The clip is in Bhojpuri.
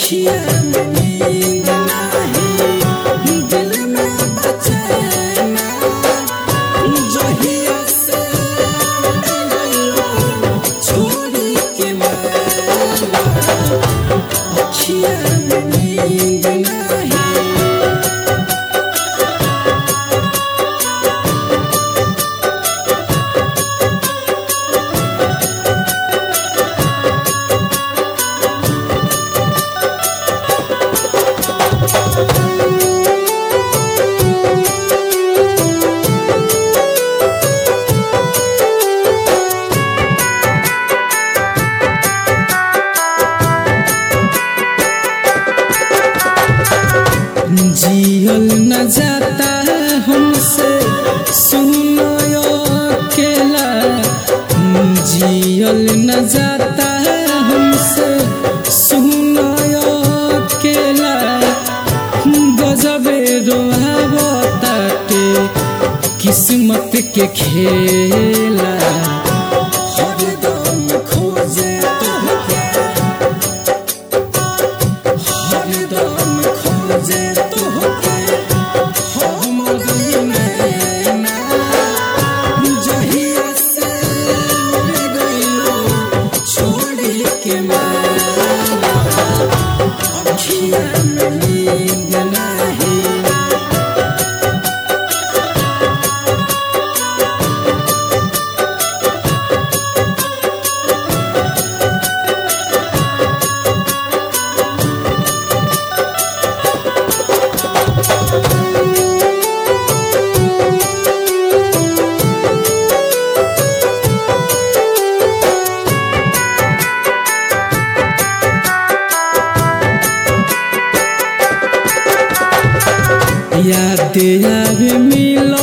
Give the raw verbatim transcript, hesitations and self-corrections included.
अखिया में नींद नाही, दिल में बेचैन जहिया से गइलो छोड़ के मैला। अखिया में नींद नाही। जियल न जाता हमसे सुनो अकेला, जियल न जाता हमसे सुनो अकेला। गजबे रोआवताटे किस्मत के खेला। हरदम खोजे तोहके, हरदम खोजे तोहके हम गइना जहिया से गइलो छोड़ के मैला। अखिया में नींद नाही। याद आवे मिलो